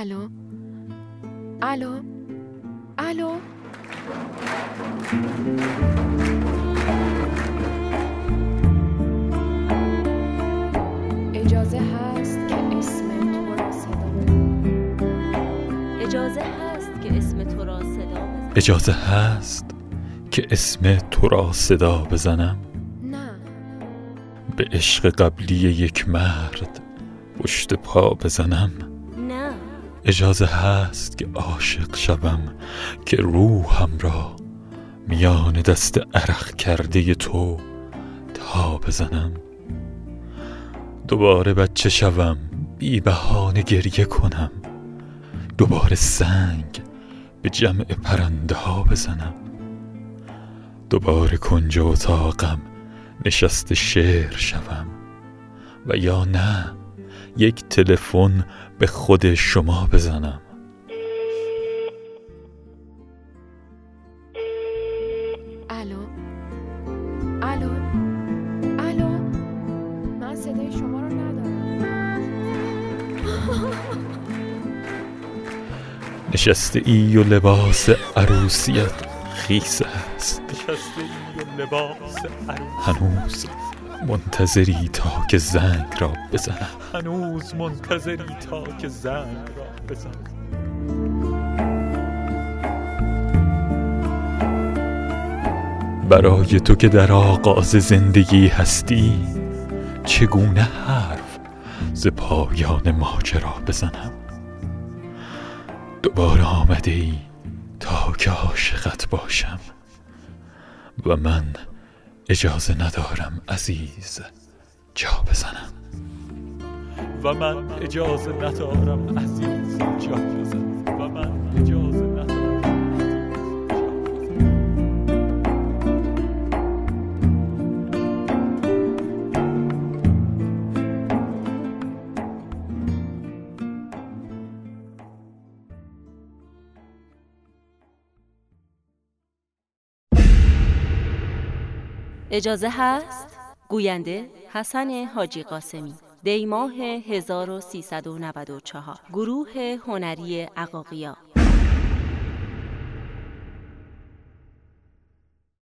الو الو الو. اجازه هست که اسم تو را صدا بزنم. اجازه هست که اسم تو را صدا بزنم. اجازه هست که اسم تو را صدا بزنم. نه. به عشق قبلی یک مرد پشت پا بزنم. نه. اجازه هست که عاشق شوم، که روحم را میان دست عرق کرده تو تا بزنم. دوباره بچه شوم، بی بهانه گریه کنم، دوباره سنگ به جمع پرنده ها بزنم. دوباره کنج اتاقم نشست شعر شوم، و یا نه یک تلفن به خود شما بزنم. الو الو الو. من صدای شما رو ندارم. نشسته ای و لباس عروسیت خیس است. هنوز منتظری تا که زنگ را بزنم. برای تو که در آغاز زندگی هستی، چگونه حرف ز پایان ماجرا بزنم؟ دوباره آمده ای تا که عاشقت باشم، و من اجازه ندارم عزیز جا بزنم. اجازه هست؟ گوینده حسن حاجی قاسمی. دیماه 1394. گروه هنری عقاقیا.